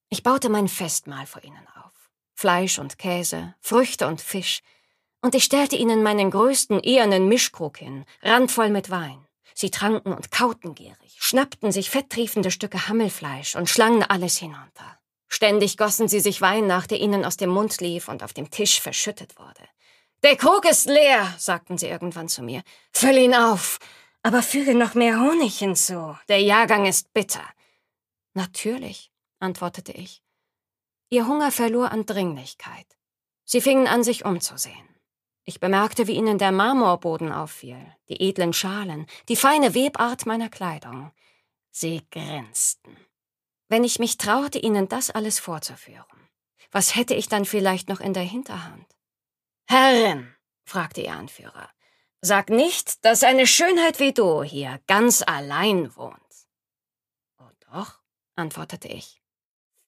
Ich baute mein Festmahl vor ihnen auf. Fleisch und Käse, Früchte und Fisch. Und ich stellte ihnen meinen größten ehernen Mischkrug hin, randvoll mit Wein. Sie tranken und kauten gierig, schnappten sich fetttriefende Stücke Hammelfleisch und schlangen alles hinunter. Ständig gossen sie sich Wein nach, der ihnen aus dem Mund lief und auf dem Tisch verschüttet wurde. »Der Krug ist leer«, sagten sie irgendwann zu mir. »Füll ihn auf, aber füge noch mehr Honig hinzu. Der Jahrgang ist bitter.« »Natürlich«, antwortete ich. Ihr Hunger verlor an Dringlichkeit. Sie fingen an, sich umzusehen. Ich bemerkte, wie ihnen der Marmorboden auffiel, die edlen Schalen, die feine Webart meiner Kleidung. Sie grinsten. Wenn ich mich traute, ihnen das alles vorzuführen, was hätte ich dann vielleicht noch in der Hinterhand? »Herrin«, fragte ihr Anführer, »sag nicht, dass eine Schönheit wie du hier ganz allein wohnt.« »Oh doch«, antwortete ich.